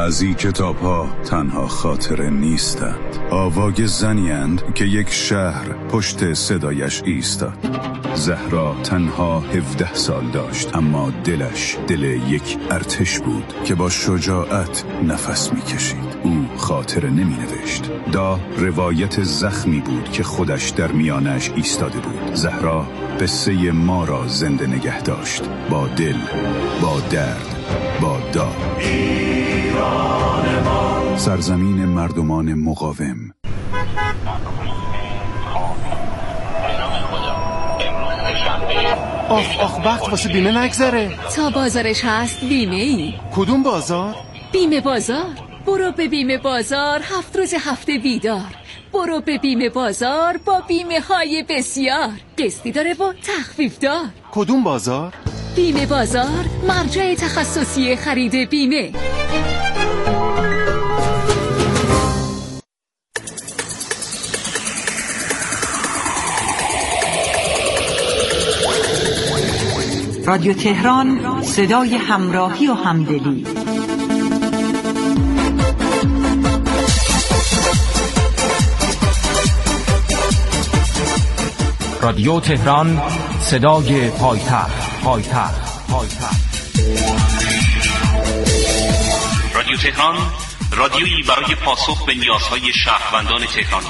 بعضی کتاب‌ها تنها خاطره نیستند، آواگ زنی‌اند که یک شهر پشت صدایش ایستاد. زهرا تنها 17 سال داشت، اما دلش دل یک ارتش بود که با شجاعت نفس می‌کشید. او خاطره نمی‌نوشت، دا روایت زخمی بود که خودش در میانش ایستاده بود. زهرا قصه ما را زنده نگه داشت، با دل، با درد، با داغ. سرزمین مردمان مقاوم. آخ وقت واسه بیمه نگذره. تا بازارش هست بیمه ای. کدوم بازار؟ بیمه بازار. برو به بیمه بازار، 7 روز هفته بیدار. برو به بیمه بازار با بیمه های بسیار. قسطی داره و تخفیف دار. کدوم بازار؟ بیمه بازار، مرجع تخصصی خرید بیمه. رادیو تهران، صدای همراهی و همدلی. رادیو تهران، صدای پایتخت. رادیو تهران، رادیویی برای پاسخ به نیازهای شهروندان تهرانی.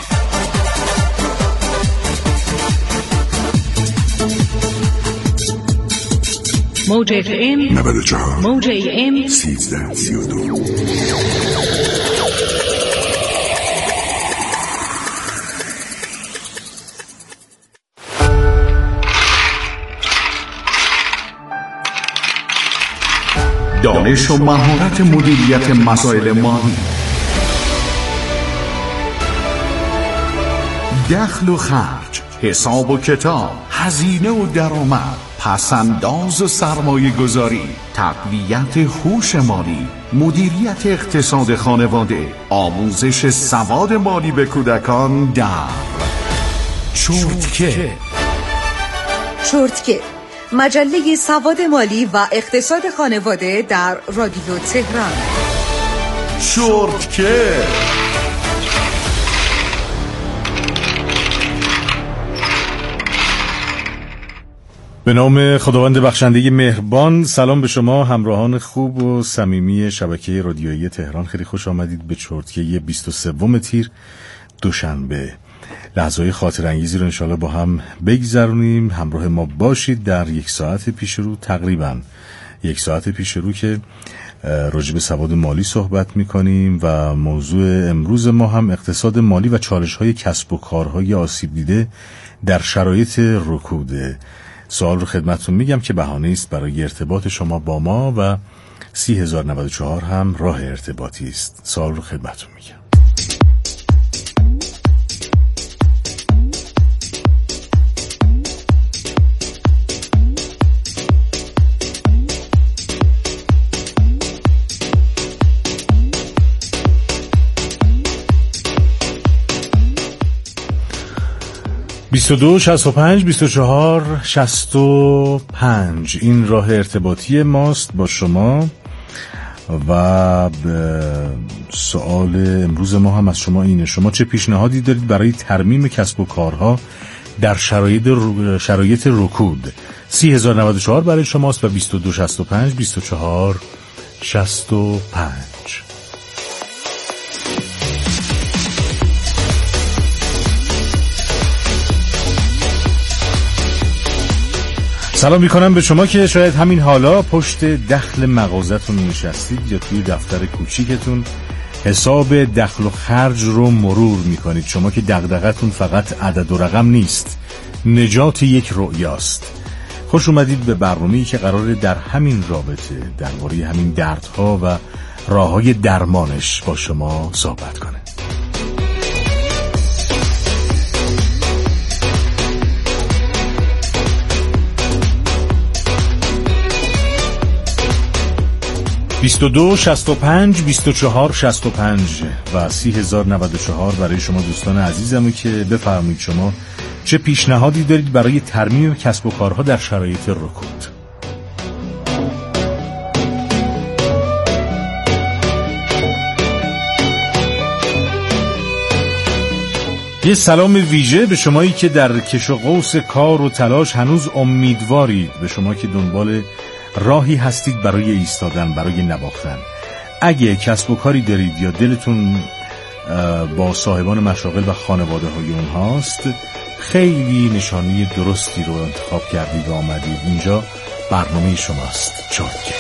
موج FM 94 موج AM 1332. دانش و مهارت مدیریت مسائل مالی، دخل و خرج، حساب و کتاب، هزینه و درآمد، پسنداز و سرمایه گذاری، تقویت هوش مالی، مدیریت اقتصاد خانواده، آموزش سواد مالی به کودکان در چرتکه. مجله سواد مالی و اقتصاد خانواده در رادیو تهران. چرتکه. به نام خداوند بخشنده مهربان. سلام به شما همراهان خوب و صمیمی شبکه رادیویی تهران. خیلی خوش آمدید به چرتکه 23 تیر دوشنبه. لحظه‌های خاطر انگیزی رو انشالله با هم بگذرونیم. همراه ما باشید در یک ساعت پیش رو، تقریبا یک ساعت پیش رو که راجع به سواد مالی صحبت می‌کنیم و موضوع امروز ما هم اقتصاد مالی و چالش‌های کسب و کارهای آسیب دیده در شرایط رکود. سوال رو خدمتتون میگم که بهانه است برای ارتباط شما با ما و 30,094 هم راه ارتباطی است. سوال رو خدمتتون میگم. (22 65 24 65) این راه ارتباطی ماست با شما و سوال امروز ما هم از شما اینه: شما چه پیشنهادی دارید برای ترمیم کسب و کارها در شرایط رکود؟ 30,094 برای شماست و 22 65 24 65. سلام میکنم به شما که شاید همین حالا پشت دخل مغازتون نشستید یا توی دفتر کوچیکتون حساب دخل و خرج رو مرور میکنید. شما که دغدغتون فقط عدد و رقم نیست، نجات یک رؤیاست. خوش اومدید به برنامه‌ای که قراره در همین رابطه درباره همین دردها و راههای درمانش با شما صحبت کنه. (22 65 24 65) و 30,094 برای شما دوستان عزیزمه که بفرمایید شما چه پیشنهادی دارید برای ترمیم کسب و کارها در شرایط رکود؟ یه سلام ویژه به شمایی که در کش و قوس کار و تلاش هنوز امیدوارید، به شما که دنبال راهی هستید برای ایستادن، برای نواختن. اگه کسب و کاری دارید یا دلتون با صاحبان مشاغل و خانواده های اونهاست، خیلی نشانی درستی رو انتخاب کردید و آمدید. اینجا برنامه شماست. چرتکه.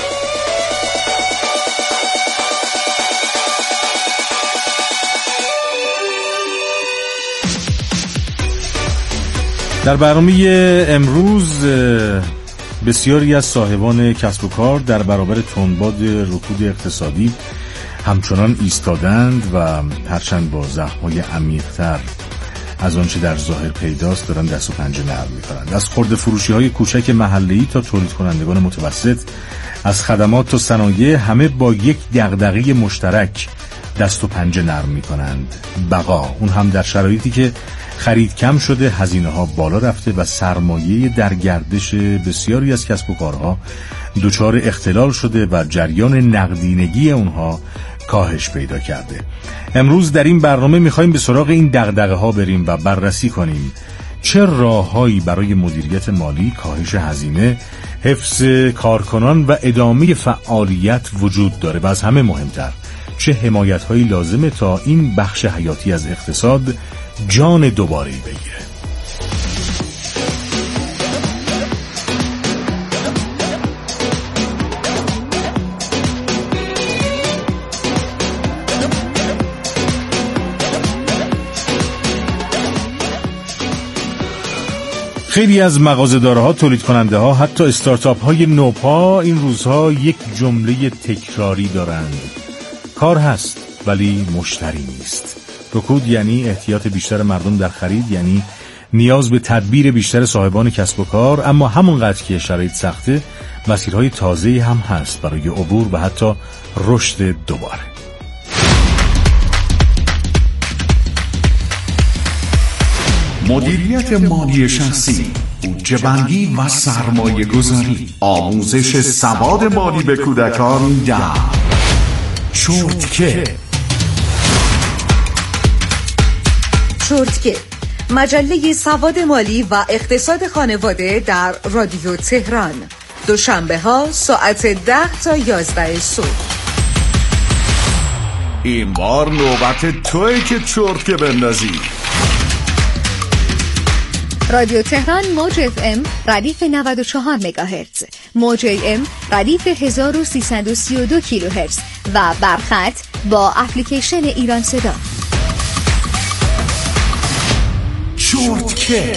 در برنامه امروز بسیاری از صاحبان کسب و کار در برابر تندباد رکود اقتصادی همچنان ایستادند و هرچند با زخم‌های عمیق‌تر از آنچه در ظاهر پیداست دارن دست و پنجه نرم می‌کنند. از خرده فروشی‌های کوچک محله‌ای تا تولید کنندگان متوسط، از خدمات تا صنایع، همه با یک دغدغه مشترک دست و پنجه نرم می‌کنند: بقا. اون هم در شرایطی که خرید کم شده، هزینه‌ها بالا رفته و سرمایه در گردش بسیاری از کسب و کارها دچار اختلال شده و جریان نقدینگی اونها کاهش پیدا کرده. امروز در این برنامه می‌خوایم به سراغ این دغدغه‌ها بریم و بررسی کنیم چه راه‌هایی برای مدیریت مالی، کاهش هزینه، حفظ کارکنان و ادامه فعالیت وجود داره و از همه مهمتر چه حمایت‌هایی لازمه تا این بخش حیاتی از اقتصاد جان دوباره‌ای بگیره. خیلی از مغازه‌دارها، تولید کننده ها، حتی استارتاپ های نوپا این روزها یک جمله تکراری دارند: کار هست ولی مشتری نیست. رکود یعنی احتیاط بیشتر مردم در خرید، یعنی نیاز به تدبیر بیشتر صاحبان کسب و کار، اما همونقدر که شرایط سخته، مسیرهای تازه‌ای هم هست برای عبور و حتی رشد دوباره. مدیریت مالی شخصی، بودجه بندی و سرمایه گذاری، آموزش سواد مالی به کودکان در چرتکه. چرتکه، مجله سواد مالی و اقتصاد خانواده در رادیو تهران، دوشنبه ها ساعت 10 تا 11 صبح. این بار نوبت توئه که چرتکه بندازی. رادیو تهران موج FM ردیف 94 مگاهرتز، موج AM ردیف 1332 کیلوهرتز و برخط با اپلیکیشن ایران صدا. چرتکه.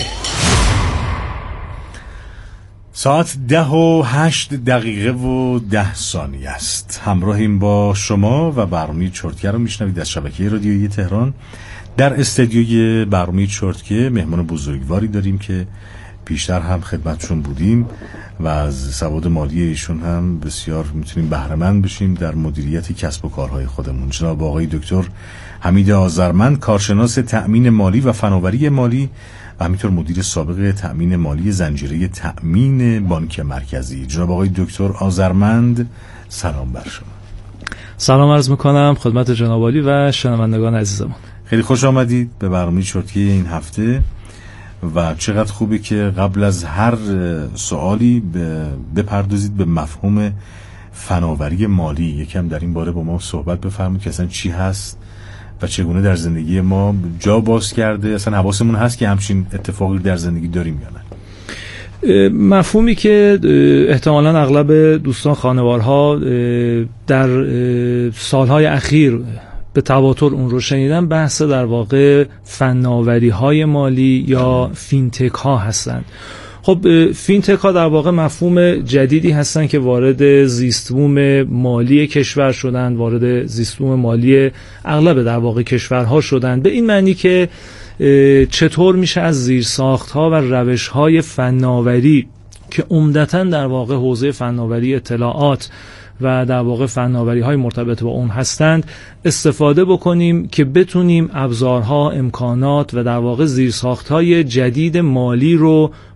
ساعت 10:08 و 10 ثانیه است. همراهیم با شما و برنامه چرتکه رو میشنوید از شبکه رادیویی تهران. در استدیوی برنامه چرتکه مهمان بزرگواری داریم که پیشتر هم خدمتشون بودیم و از سواد مالی ایشون هم بسیار میتونیم بهره‌مند بشیم در مدیریت کسب و کارهای خودمون. جناب آقای دکتر حمید آذرمند، کارشناس تأمین مالی و فناوری مالی و همینطور مدیر سابق تأمین مالی زنجیره تأمین بانک مرکزی. جناب آقای دکتر آذرمند، سلام بر شما. سلام عرض میکنم خدمت جناب عالی و شنوندگان عزیزمون. خیلی خوش آمدید به برنامه چرتکه این هفته و چقدر خوبه که قبل از هر سوالی بپردازید به مفهوم فناوری مالی. یکم در این باره با ما صحبت بفرمایید که اصلا چی هست و چگونه در زندگی ما جا باز کرده. اصلا حواسمون هست که همچین اتفاقی در زندگی داریم یا نه؟ مفهومی که احتمالاً اغلب دوستان خانوارها در سالهای اخیر به تواتر اون رو شنیدن، بحث در واقع فناوری های مالی یا فینتک ها هستند. خب فینتک ها در واقع مفهوم جدیدی هستند که وارد زیستبوم مالی کشور شدند، وارد زیستبوم مالی اغلب در واقع کشورها شدند، به این معنی که چطور میشه از زیرساخت‌ها و روش‌های فناوری که عمدتاً در واقع حوزه فناوری اطلاعات و در واقع فناوری‌های مرتبط با اون هستند استفاده بکنیم که بتونیم ابزارها، امکانات و در واقع زیرساخت‌های جدید مالی رو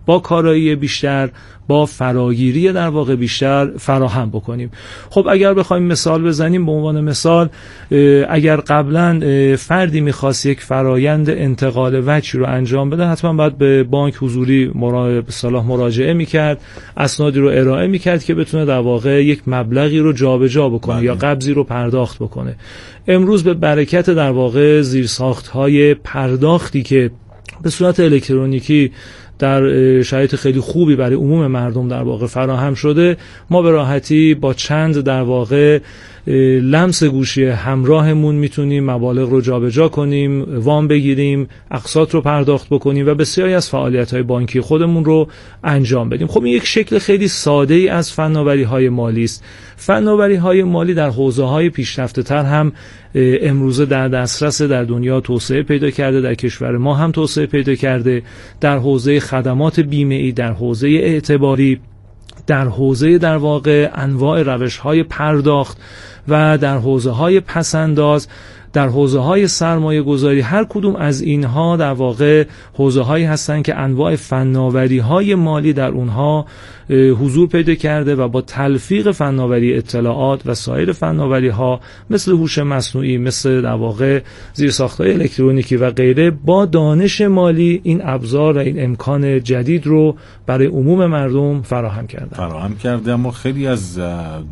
با کارایی بیشتر، با فراگیری در واقع بیشتر فراهم بکنیم. خب اگر بخوایم مثال بزنیم، به عنوان مثال اگر قبلا فردی میخواست یک فرایند انتقال وجهی رو انجام بده، حتما باید به بانک حضوری مراجعه میکرد، اسنادی رو ارائه میکرد که بتونه در واقع یک مبلغی رو جابجا بکنه یا قبضی رو پرداخت بکنه. امروز به برکت در واقع زیرساخت‌های پرداختی که به صورت الکترونیکی در شرایط خیلی خوبی برای عموم مردم در واقع فراهم شده، ما به راحتی با چند در واقع لمس گوشی همراهمون میتونیم مبالغ رو جابجا کنیم، وام بگیریم، اقساط رو پرداخت بکنیم و بسیاری از فعالیت‌های بانکی خودمون رو انجام بدیم. خب این یک شکل خیلی ساده ای از فناوری‌های مالی است. فناوری‌های مالی در حوزه‌های پیشرفته‌تر هم امروزه در دسترس، در دنیا توسعه پیدا کرده، در کشور ما هم توسعه پیدا کرده، در حوزه خدمات بیمه‌ای، در حوزه اعتباری، در حوزه در واقع انواع روش‌های پرداخت و در حوزه‌های پس‌انداز، در حوزه‌های سرمایه گذاری. هر کدوم از اینها در واقع حوزه‌هایی هستند که انواع فناوری‌های مالی در اونها حضور پیدا کرده و با تلفیق فناوری اطلاعات و سایر فناوری‌ها مثل هوش مصنوعی، مثل در واقع زیرساخت‌های الکترونیکی و غیره، با دانش مالی این ابزار و این امکان جدید رو برای عموم مردم فراهم کرده. اما خیلی از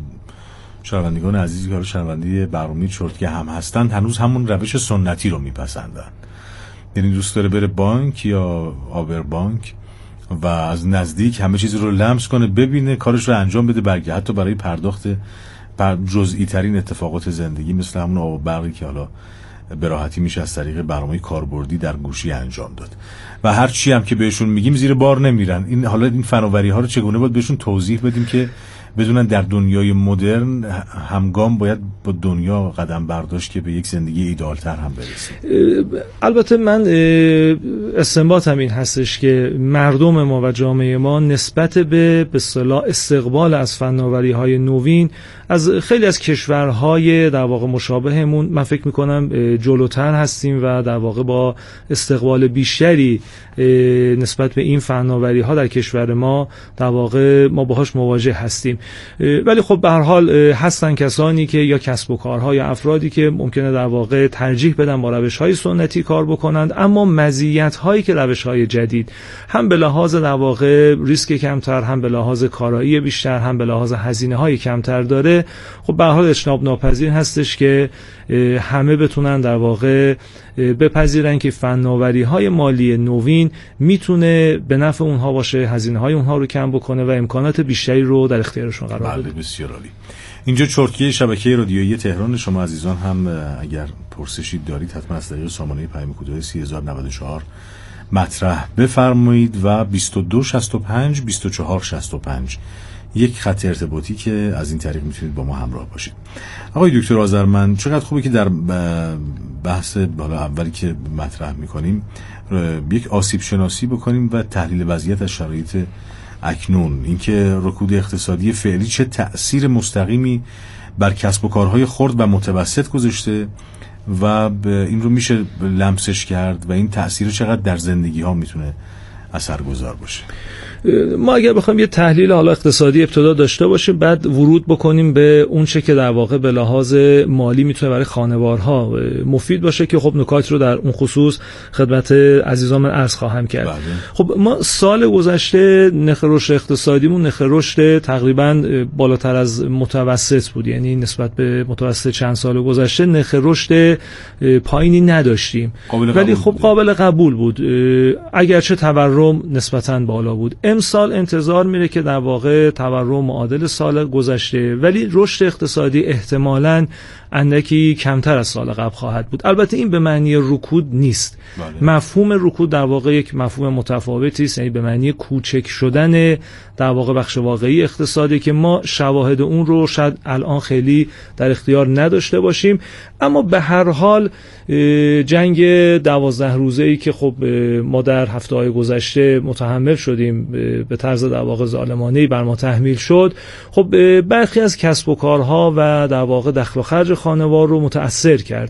شنوندگان عزیزی که شنونده برنامه چرتکه هم هستند هنوز همون روش سنتی رو میپسندن. یعنی دوست داره بره بانک یا آبر بانک و از نزدیک همه چیز رو لمس کنه، ببینه، کارش رو انجام بده، برگه حتی برای پرداخت جزئی ترین اتفاقات زندگی مثل همون آب و برقی که حالا به راحتی میشه از طریق برنامه کاربردی در گوشی انجام داد و هر چی هم که بهشون میگیم زیر بار نمیرن. این فناوری ها رو چگونه باید بهشون توضیح بدیم که بدونن در دنیای مدرن همگام باید با دنیا قدم برداشت که به یک زندگی ایدئال‌تر هم برسیم. البته من استنباطم این هستش که مردم ما و جامعه ما نسبت به اصطلاح استقبال از فناوری‌های نوین از خیلی از کشورهای در واقع مشابهمون من فکر می‌کنم جلوتر هستیم و در واقع با استقبال بیشتری نسبت به این فناوری‌ها در کشور ما در واقع ما باهاش مواجه هستیم. ولی خب به هر حال هستن کسانی که یا کسب و کارها یا افرادی که ممکنه در واقع ترجیح بدن با روش‌های سنتی کار بکنند، اما مزیت‌هایی که روش‌های جدید هم به لحاظ در واقع ریسک کمتر، هم به لحاظ کارایی بیشتر، هم به لحاظ هزینه‌های کمتر داره، خب به هر حال اجتناب ناپذیر هستش که همه بتونن در واقع بپذیرن که فناوری‌های مالی نوین میتونه به نفع اونها باشه، هزینه‌های اونها رو کم بکنه و امکانات بیشتری رو در اختیارشون قرار بده. بسیار عالی. اینجا چرتکه شبکه رادیویی تهران. شما عزیزان هم اگر پرسشی دارید حتما از طریق سامانه پیام کدای 3094 مطرح بفرمایید و 2265 2465 یک خط ارتباطی که از این طریق میتونید با ما همراه باشید. آقای دکتر آذرمند، چقدر خوبه که در بحث بالا اولی که مطرح میکنیم یک آسیب شناسی بکنیم و تحلیل وضعیت از شرایط اکنون، اینکه رکود اقتصادی فعلی چه تأثیر مستقیمی بر کسب و کارهای خرد و متوسط گذاشته و این رو میشه لمسش کرد و این تأثیر چقدر در زندگی ها میتونه اثرگذار باشه. ما اگر بخوایم یه تحلیل حالا اقتصادی ابتدا داشته باشیم، بعد ورود بکنیم به اون چه که در واقع به لحاظ مالی میتونه برای خانوارها مفید باشه که خب نکات رو در اون خصوص خدمت عزیزان من عرض خواهم کرد. خب ما سال گذشته نرخ رشد اقتصادیمون نرخ رشد تقریبا بالاتر از متوسط بود، یعنی نسبت به متوسط چند سال گذشته نرخ رشد پایینی نداشتیم، ولی خب قابل قبول بود، اگرچه تورم نسبتاً بالا بود. امسال انتظار میره که در واقع تورم معادل سال گذشته، ولی رشد اقتصادی احتمالاً اندکی کمتر از سال قبل خواهد بود. البته این به معنی رکود نیست. مفهوم رکود در واقع یک مفهوم متفاوتی است، یعنی به معنی کوچک شدن در واقع بخش واقعی اقتصادی که ما شواهد اون رو شاید الان خیلی در اختیار نداشته باشیم، اما به هر حال جنگ 12 روزه‌ای که خب ما در هفته‌های گذشته متحمل شدیم به طرز در واقع ظالمانه‌ای بر ما تحمیل شد، خب برخی از کسب و کارها و در واقع دخل و خرج خانوار رو متأثر کرد.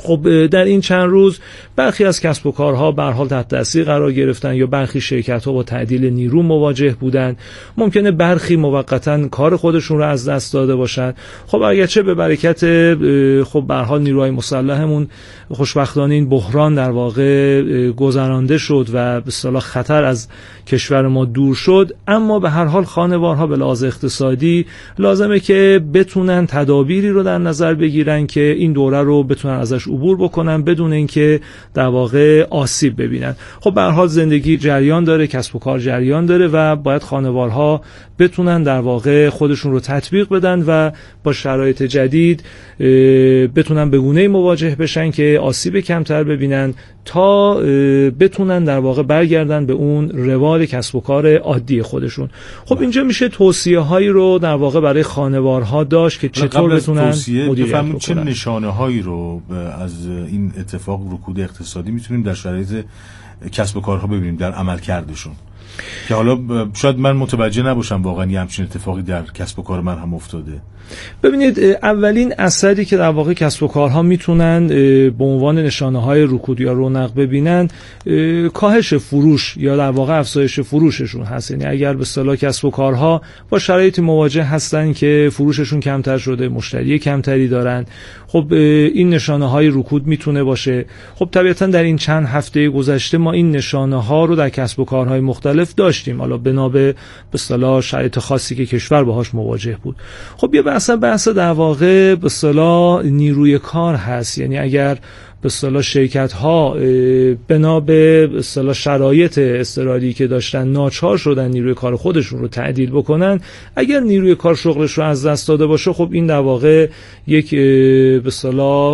خب در این چند روز برخی از کسب و کارها به هر حال تحت تاثیر قرار گرفتن یا برخی شرکت‌ها با تعدیل نیرو مواجه بودن. ممکنه برخی موقتاً کار خودشون رو از دست داده باشن. خب اگرچه به برکت خب به هر حال نیروهای مسلحمون خوشبختانه این بحران در واقع گذرانده شد و به اصطلاح خطر از کشور ما دور شد، اما به هر حال خانوارها به لحاظ اقتصادی لازمه که بتونن تدابیری رو در نظر بگیرن که این دوره رو بتونن ازش عبور بکنن بدون اینکه در واقع آسیب ببینن. خب به هر حال زندگی جریان داره، کسب و کار جریان داره و باید خانوارها بتونن در واقع خودشون رو تطبیق بدن و با شرایط جدید بتونن به گونه‌ای مواجه بشن که آسیب کمتر ببینن تا بتونن در واقع برگردن به اون روال کسب و کار عادی خودشون. خب اینجا میشه توصیه هایی رو در واقع برای خانوارها داشت که چطور بتونن مدیریت بکنن. چه نشانه هایی رو از این اتفاق رکود اقتصادی میتونیم در شرایط کسب و کارها ببینیم در عملکردشون، که حالا شاید من متوجه نباشم واقعا یه همچین اتفاقی در کسب و کار من هم افتاده. ببینید، اولین اثری که در واقع کسب و کارها میتونن به عنوان نشانه‌های رکود یا رونق ببینن کاهش فروش یا در واقع افزایش فروششون هست. یعنی اگر به اصطلاح کسب و کارها با شرایطی مواجه هستن که فروششون کمتر شده، مشتری کمتری دارن، خب این نشانه‌های رکود میتونه باشه. خب طبیعتاً در این چند هفته گذشته ما این نشانه‌ها رو در کسب و کارهای مختلف داشتیم، حالا بنا به اصطلاح شرایط خاصی که کشور باهاش مواجه بود. خب یه بحث در واقع به اصطلاح نیروی کار هست. یعنی اگر به اصطلاح شرکت‌ها بنا به اصطلاح شرایط اضطراری که داشتن ناچار شدن نیروی کار خودشون رو تعدیل بکنن، اگر نیروی کار شغلش رو از دست داده باشه، خب این در واقع یک به اصطلاح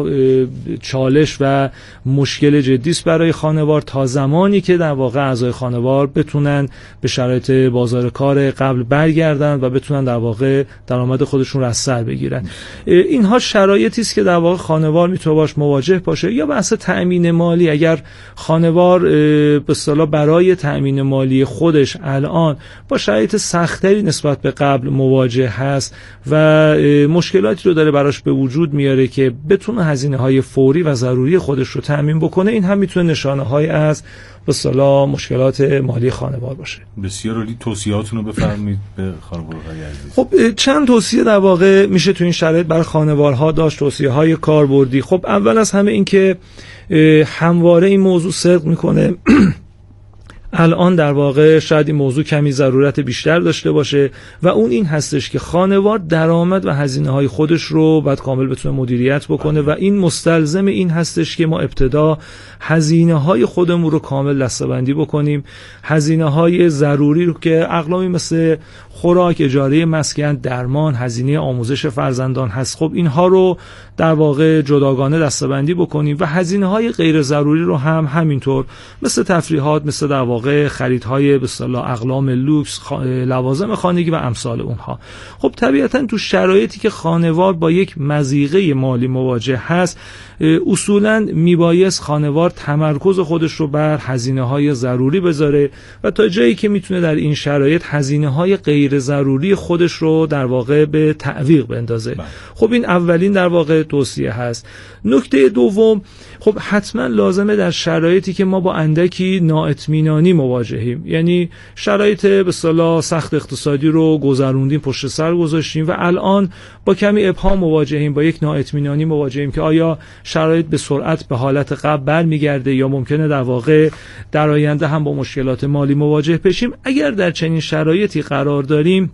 چالش و مشکل جدی است برای خانوار تا زمانی که در واقع اعضای خانوار بتونن به شرایط بازار کار قبل برگردن و بتونن در واقع درآمد خودشون رو از سر بگیرن. اینها شرایطی است که در واقع خانوار میتونه باش مواجه باشه. یا بحث تأمین مالی، اگر خانوار به اصطلاح برای تأمین مالی خودش الان با شرایط سختری نسبت به قبل مواجه هست و مشکلاتی رو داره براش به وجود میاره که بتونه هزینه‌های فوری و ضروری خودش رو تأمین بکنه، این هم میتونه نشانه‌های از به اصطلاح مشکلات مالی خانوار باشه. بسیار عالی. توصیه‌هاتون رو بفرمایید به خانوارهای عزیز. خب چند توصیه در واقع میشه تو این شرایط برای خانوارها داشت، توصیه‌های کاربردی. خب اول از همه این که همواره این موضوع صدق میکنه الان در واقع شاید این موضوع کمی ضرورت بیشتر داشته باشه و اون این هستش که خانوار درآمد و هزینه‌های خودش رو باید کامل بتونه مدیریت بکنه و این مستلزم این هستش که ما ابتدا هزینه‌های خودمون رو کامل دسته‌بندی بکنیم. هزینه‌های ضروری رو که اقلامی مثل خوراک، اجاره مسکن، درمان، هزینه آموزش فرزندان هست، خب اینها رو در واقع جداگانه دسته‌بندی بکنیم و هزینه‌های غیر ضروری رو هم همینطور، مثل تفریحات، مثل در واقع خریدهای به اصطلاح اقلام لوکس، لوازم خانگی و امثال اونها. خب طبیعتاً تو شرایطی که خانوار با یک مضیقه مالی مواجه هست، اصولاً میبایست خانوار تمرکز خودش رو بر هزینه‌های ضروری بذاره و تا جایی که میتونه در این شرایط هزینه‌های غیر ضروری خودش رو در واقع به تعویق بندازه. خب این اولین در واقع توصیه هست. نکته دوم، خب حتما لازمه در شرایطی که ما با اندکی نااطمینانی مواجهیم، یعنی شرایط به اصطلاح سخت اقتصادی رو گذروندیم، پشت سر گذاشتیم و الان با کمی ابهام مواجهیم، با یک نااطمینانی مواجهیم که آیا شرایط به سرعت به حالت قبل برمیگرده یا ممکنه در واقع در آینده هم با مشکلات مالی مواجه بشیم. اگر در چنین شرایطی قرار داریم،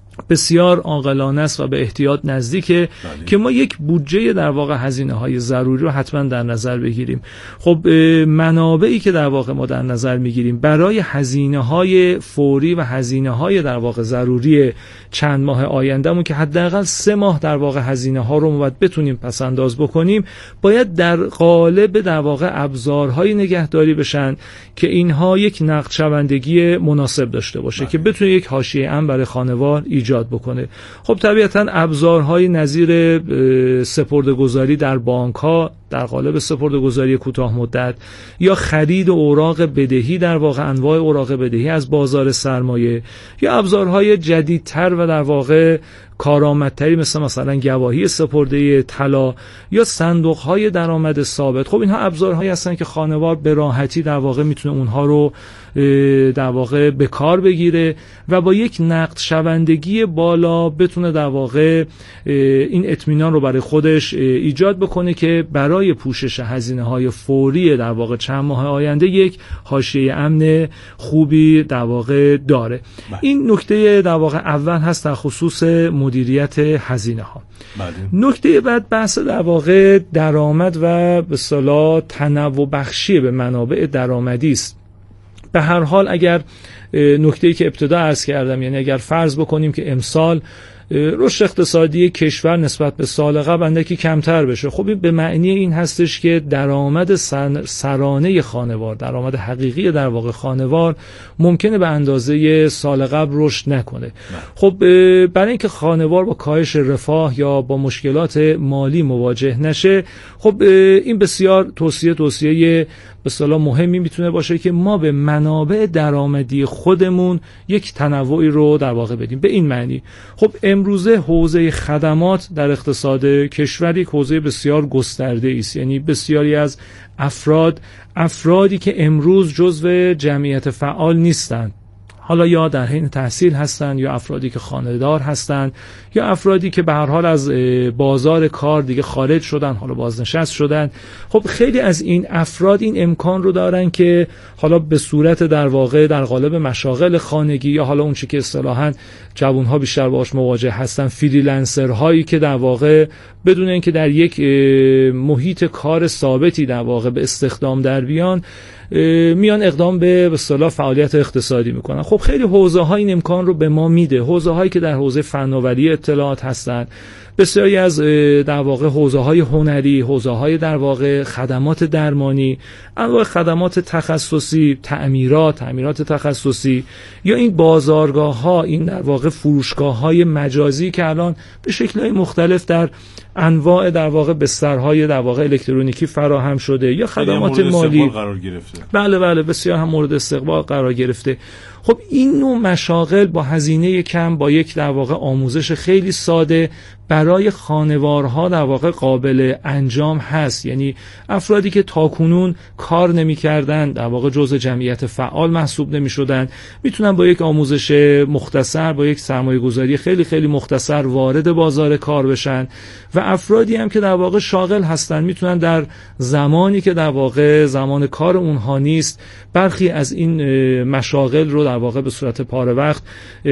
بسیار عاقلانه است و به احتیاط نزدیکه که ما یک بودجه در واقع هزینه‌های ضروری رو حتما در نظر بگیریم. خب منابعی که در واقع ما در نظر میگیریم برای هزینه‌های فوری و هزینه‌های در واقع ضروری چند ماه آیندهمون که حداقل 3 ماه در واقع هزینه‌ها رو باید بتونیم پس انداز بکنیم، باید در قالب در واقع ابزارهای نگهداری بشن که اینها یک نقد شوندگی مناسب داشته باشه که بتونه یک حاشیه امن برای خانوار ایجاد بکنه. خب طبیعتاً ابزارهای نظیر سپرده‌گذاری در بانک‌ها در قالب سپرده‌گذاری کوتاه مدت یا خرید اوراق بدهی، در واقع انواع اوراق بدهی از بازار سرمایه، یا ابزارهای جدیدتر و در واقع کارآمدتری مثلا گواهی سپرده طلا یا صندوق‌های درآمد ثابت. خب اینها ابزارهایی هستن که خانوار به راحتی در واقع میتونه اونها رو در واقع به کار بگیره و با یک نقد شوندگی بالا بتونه در واقع این اطمینان رو برای خودش ایجاد بکنه که برای پوشش هزینه‌های فوری در واقع چند ماه آینده یک حاشیه امن خوبی در واقع داره. این نکته در واقع اول هست در خصوص مدیریت هزینه‌ها. نکته بعد بحث در واقع درآمد و به اصطلاح تنوع بخشی به منابع درآمدی است. به هر حال اگر نکته‌ای که ابتدا عرض کردم، یعنی اگر فرض بکنیم که امسال رشد اقتصادی کشور نسبت به سال قبل اندکی کمتر بشه، خب این به معنی این هستش که درآمد سرانه خانوار، درآمد حقیقی در واقع خانوار ممکنه به اندازه سال قبل رشد نکنه. خب برای اینکه خانوار با کاهش رفاه یا با مشکلات مالی مواجه نشه، خب این بسیار توصیه به اصطلاح مهمی میتونه باشه که ما به منابع درآمدی خودمون یک تنوعی رو در واقع بدیم. به این معنی خب امروزه حوزه خدمات در اقتصاد کشور یک حوزه بسیار گسترده است، یعنی بسیاری از افرادی که امروز جزو جمعیت فعال نیستند، حالا یا در حین تحصیل هستند یا افرادی که خانه‌دار هستند یا افرادی که به هر حال از بازار کار دیگه خارج شدن، حالا بازنشست شدن. خب خیلی از این افراد این امکان رو دارن که حالا به صورت در واقع در قالب مشاغل خانگی یا حالا اون چیزی که اصطلاحاً جوان‌ها بیشتر باهاش مواجه هستن، فریلنسرهایی که در واقع بدون اینکه در یک محیط کار ثابتی در واقع به استخدام در بیان، میان اقدام به اصطلاح فعالیت اقتصادی میکنن. خب خیلی حوزه ها این امکان رو به ما میده، حوزه هایی که در حوزه فناوری اطلاعات هستن، بسیاری از در واقع حوزه های هنری، حوزه های در واقع خدمات درمانی، انواع خدمات تخصصی، تعمیرات تخصصی، یا این بازارگاه ها، این در واقع فروشگاه های مجازی که الان به شکل‌های مختلف در انواع در واقع بسترهای در واقع الکترونیکی فراهم شده، یا خدمات مالی قرار گرفته. بله بسیار هم مورد استقبال قرار گرفته. خب این نوع مشاغل با هزینه کم، با یک در واقع آموزش خیلی ساده برای خانوارها در واقع قابل انجام هست. یعنی افرادی که تاکنون کار نمی‌کردن، در واقع جزء جمعیت فعال محسوب نمی‌شدن، میتونن با یک آموزش مختصر، با یک سرمایه‌گذاری خیلی خیلی مختصر وارد بازار کار بشن. و افرادی هم که در واقع شاغل هستن میتونن در زمانی که در واقع زمان کار اونها نیست، برخی از این مشاغل رو در واقع به صورت پاره وقت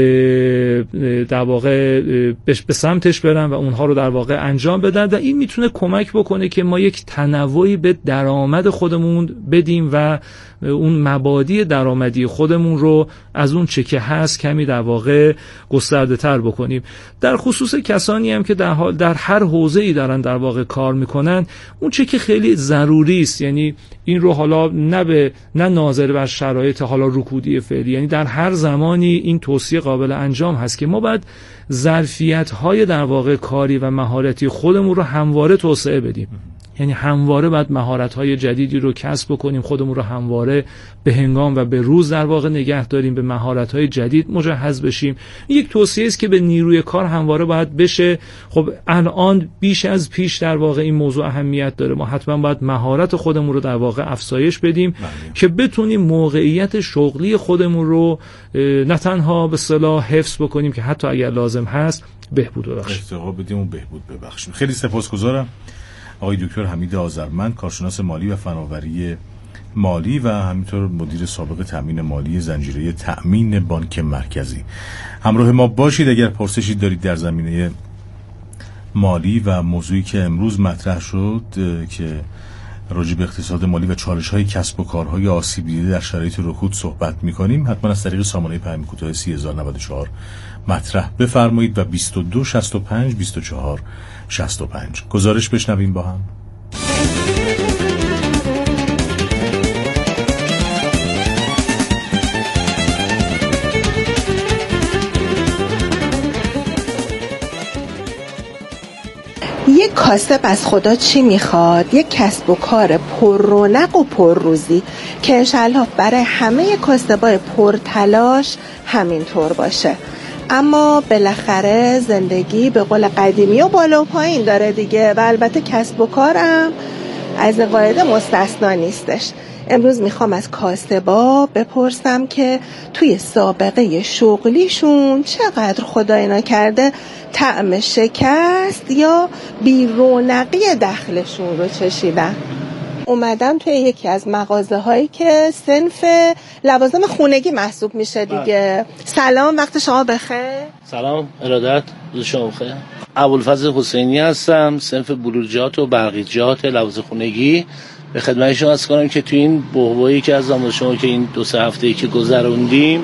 در واقع به سمتش برن و اونها رو در واقع انجام بدن. و این میتونه کمک بکنه که ما یک تنوعی به درآمد خودمون بدیم و اون مبادی درآمدی خودمون رو از اون چه که هست کمی در واقع گسترده تر بکنیم. در خصوص کسانی هم که در هر حوزه‌ای دارن در واقع کار میکنن، اون چه که خیلی ضروری است، یعنی این رو حالا نه ناظر بر شرایط حالا رکودی فعلی، یعنی در هر زمانی این توصیه قابل انجام هست که ما باید ظرفیت‌های در واقع کاری و مهارتی خودمون رو همواره توسعه بدیم. یعنی همواره باید مهارت‌های جدیدی رو کسب بکنیم، خودمون رو همواره به هنگام و به روز در واقع نگه داریم، به مهارت‌های جدید مجهز بشیم. یک توصیه است که به نیروی کار همواره باید بشه. خب الان بیش از پیش در واقع این موضوع اهمیت داره، ما حتما باید مهارت خودمون رو در واقع افزایش بدیم که بتونیم موقعیت شغلی خودمون رو نه تنها به اصطلاح حفظ بکنیم که حتی اگر لازم هست بهبود ببخشیم. ارتقا بدیم و بهبود ببخشیم. خیلی سپاسگزارم آقای دکتر حمید آذرمند، کارشناس مالی و فناوری مالی و همینطور مدیر سابق تأمین مالی زنجیره تأمین بانک مرکزی. همراه ما باشید اگر پرسشی دارید در زمینه مالی و موضوعی که امروز مطرح شد که راجع به اقتصاد مالی و چالش‌های کسب و کارهای آسیب دیده در شرایط رکود صحبت می‌کنیم، حتما از طریق سامانه پیام کوتاه 3094 مطرح بفرمایید و 22 65 24 65 گزارش بشنویم با هم. یک کاسب از خدا چی میخواد؟ یک کسب و کار پر رونق و پر روزی که انشالله برای همه کاسبای پر تلاش همینطور باشه. اما بالاخره زندگی به قول قدیمی و بالا و پایین داره دیگه و البته کسب و کارم از این قاعده مستثنا نیستش. امروز میخوام از کاسبا بپرسم که توی سابقه شغلیشون چقدر خدا اینا کرده طعم شکست یا بی‌رونقی دخلشون رو چشیدن. اومدم توی یکی از مغازه هایی که صنف لوازم خونگی محسوب میشه دیگه. سلام، وقت شما بخیر. سلام، ارادت، روز شما بخیر. ابوالفضل حسینی هستم، صنف بلورجات و برقیجات لوازم خونگی. به خدمت شما عرض کنم که توی این بحبوحی که از زمان شما که این 2-3 هفته‌ای که گذروندیم،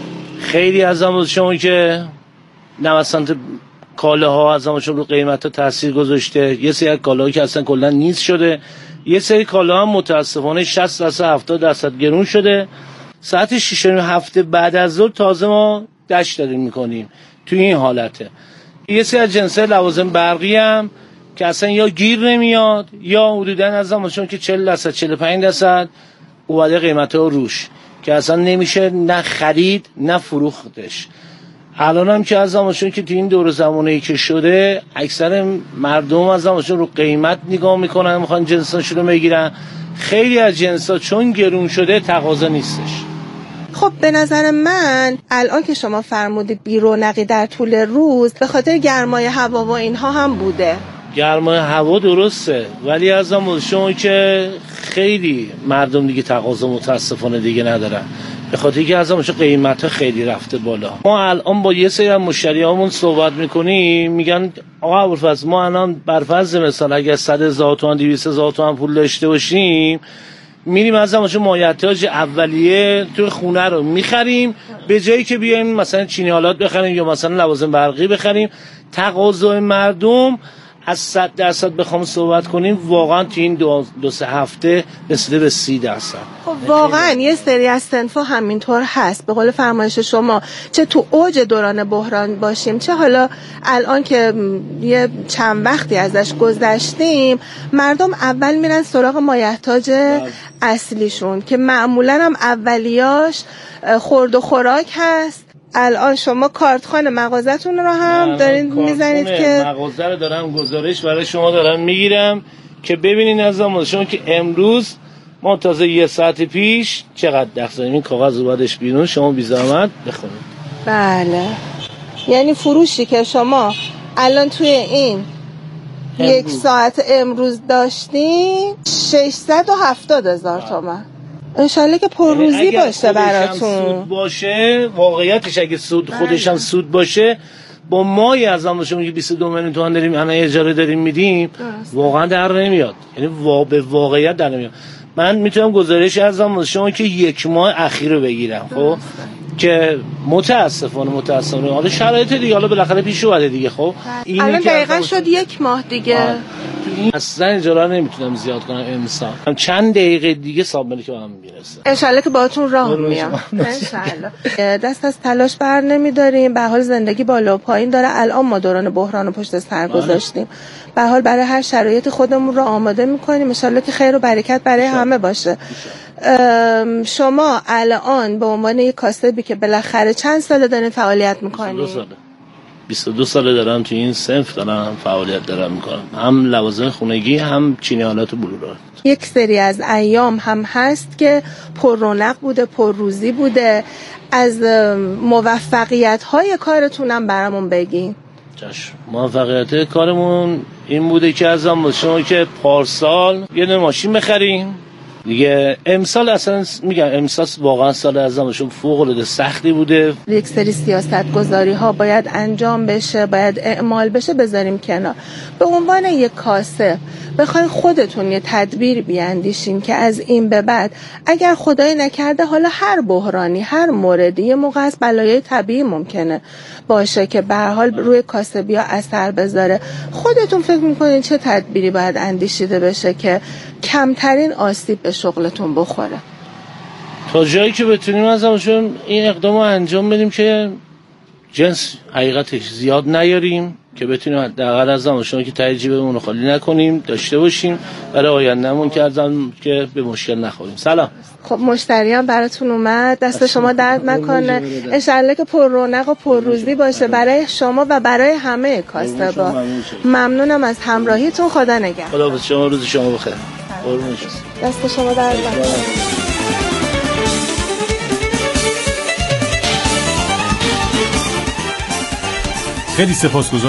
خیلی از زمان شما که نوسانات کالاها از زمان شما رو قیمت‌ها تاثیر گذاشته. یه سری کالاها که اصلا کلا نیست شده، یه سری کالا هم متاسفانه 60% 70% گرون شده. ساعت 6:30 بعد از ظهر تازه ما دشت داریم میکنیم. توی این حالته یه سری از جنسه لوازم برقی هم که اصلا یا گیر نمیاد یا حدوداً از زمانشون که 40% 45% اومده قیمت‌ها روش که اصلا نمیشه نه خرید نه فروختش. الان هم که از زمانشون که تو این دور زمانه‌ای که شده اکثر مردم از زمانشون رو قیمت نگاه میکنن، میخوان جنساشون رو بگیرن. خیلی از جنسا چون گرون شده تقاضا نیستش. خب به نظر من الان که شما فرمودید بی‌رونقی در طول روز به خاطر گرمای هوا و اینها هم بوده. گرمای هوا درسته، ولی از زمانشون که خیلی مردم دیگه تقاضا متاسفانه دیگه ندارن، به خاطر اینکه از همونجا قیمت‌ها خیلی رفته بالا. ما الان با یه سری از مشتریامون صحبت میکنیم، میگن آقا ابوالفضل ما الان بر فرض مثال اگر 100,000 تومان 200,000 تومان پول داشته باشیم، میریم از همونجا مایحتاج اولیه تو خونه رو میخریم، به جایی که بیایم مثلا چینی‌آلات بخریم یا مثلا لوازم برقی بخریم. تقاضای مردم از 100% بخوام صحبت کنیم واقعا تو این 2-3 هفته رسیده به 30%. خب واقعا یه سری از صنفا همینطور هست. به قول فرمایش شما چه تو اوج دوران بحران باشیم چه حالا الان که یه چند وقتی ازش گذشتیم، مردم اول میرن سراغ مایحتاج اصلیشون که معمولا هم اولیاش خورد و خوراک هست. الان شما کارتخوان مغازتون رو هم دارین میزنید که مغازه رو دارم گزارش برای شما دارم میگیرم که ببینین از زمان شما که امروز ما تازه 1 ساعت پیش چقدر دخل این کاغذ رو بعدش بیرون شما بی زحمت بخونید. بله، یعنی فروشی که شما الان توی این 1 ساعت امروز داشتین 670,000 تومان. انشالله که پرروزی باشه براتون. سود باشه واقعیتش، اگه سود خودش هم سود باشه، با مای از زمان شما که 22 میلیون تومان داریم الان اجاره داریم میدیم واقعا در نمیاد، یعنی به واقعیت در نمیاد. من میتونم گزارش از زمان شما که 1 ماه اخیر رو بگیرم، خب که متاسفانه حالا شرایط دیگه حالا بالاخره پیش اومده دیگه. خب الان دقیقاً شد 1 ماه دیگه. اصلا اجاره نمیتونم زیاد کنم امسال. چند دقیقه دیگه صاحب ملک هم میرسه. انشالله که باهاتون راه میام. انشالله. دست از تلاش بر نمیداریم. به حال زندگی بالا و پایین داره. الان ما دوران بحران پشت سر گذاشتیم. به حال برای هر شرایط خودمون رو آماده میکنیم. انشالله که خیر و برکت برای همه باشه. شما الان به عنوان یک کاسبی که بالاخره چند ساله دارین فعالیت میکنید؟ 22 ساله دارم تو این صنف دارم فعالیت دارم میکنم، هم لوازم خونگی هم چینی‌آلات و بلورات. یک سری از ایام هم هست که پر رونق بوده، پر روزی بوده. از موفقیت های کارتونم برامون بگین. چشم. موفقیت کارمون این بوده که از شما که پارسال یه دونه ماشین بخریم دیگه. امسال اصلا میگم امسال واقعا سال ازمشون فوق العاده سختی بوده. یک سری سیاست گذاری ها باید انجام بشه، باید اعمال بشه، بذاریم کنار. به عنوان یک کاسب بخواین خودتون یه تدبیر بیاندیشین که از این به بعد اگر خدای نکرده حالا هر بحرانی، هر موردی، یه موقع از بلایای طبیعی ممکنه باشه که به هر حال روی کاسبی ها اثر بذاره، خودتون فکر میکنین چه تدبیری باید اندیشیده بشه که کمترین آسیب به شغلتون بخوره؟ تا جایی که بتونیم از همشون این اقدام رو انجام بدیم که جنس حقیقتش زیاد نیاریم، که بتونیم حداقل از زمان شما که ته جیبمون رو خالی نکنیم، داشته باشیم برای آیندهمون که به مشکل نخوریم. سلام. خب مشتریان براتون اومد، دست شما درد نکنه، انشالله که پر رونق و پر روزی باشه برای شما و برای همه کاسبا. ممنونم از همراهیتون، خدا نگهدار. خدا شما روز شما بخیر. دست شما درد نکنه. خیلی سپاسگزارم.